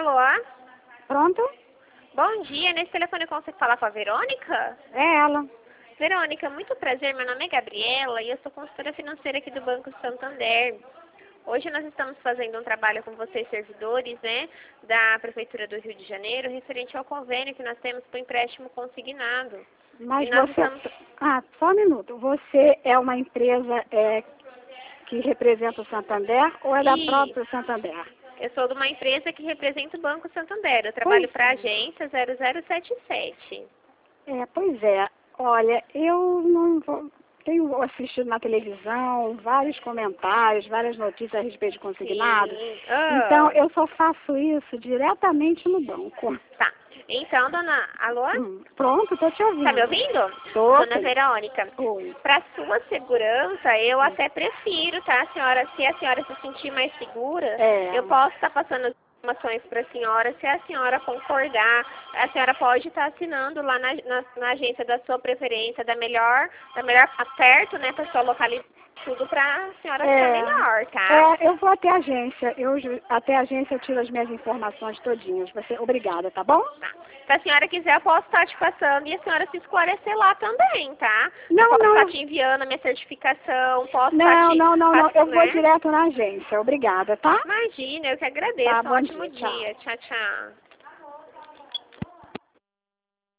Alô? Pronto? Bom dia, nesse telefone eu consigo falar com a Verônica? É ela. Verônica, muito prazer, meu nome é Gabriela e eu sou consultora financeira aqui do Banco Santander. Hoje nós estamos fazendo um trabalho com vocês, servidores, né, da Prefeitura do Rio de Janeiro, referente ao convênio que nós temos para o empréstimo consignado. Mas E nós você... estamos... Ah, só um minuto. Você é uma empresa que representa o Santander ou é da E própria Santander? eu sou de uma empresa que representa o Banco Santander. Eu trabalho para a agência 0077. Pois é. Olha, eu não vou... Tenho assistido na televisão vários comentários, várias notícias a respeito de consignado. Sim. Então, eu só faço isso diretamente no banco. Tá. Então, dona... Alô? Pronto, estou te ouvindo. Tá me ouvindo? Tô, Dona sim. Verônica, Oi. para sua segurança, eu até prefiro, tá, senhora? Se a senhora se sentir mais segura, eu posso estar passando as informações para a senhora. Se a senhora concordar, a senhora pode estar assinando lá na agência da sua preferência, da melhor perto, né, para sua localidade, tudo para a senhora ficar melhor, tá? Eu vou até a agência. Até a agência eu tiro as minhas informações todinhas. Obrigada, tá bom? Tá. Se a senhora quiser, eu posso estar te passando e a senhora se esclarecer lá também, tá? Não, posso não. estar te enviando a minha certificação, posso Não, estar te... não. Eu vou né? direto na agência. Obrigada, tá? Imagina, eu que agradeço. Tá, Um bom ótimo dia, tchau. dia. Tchau, tchau.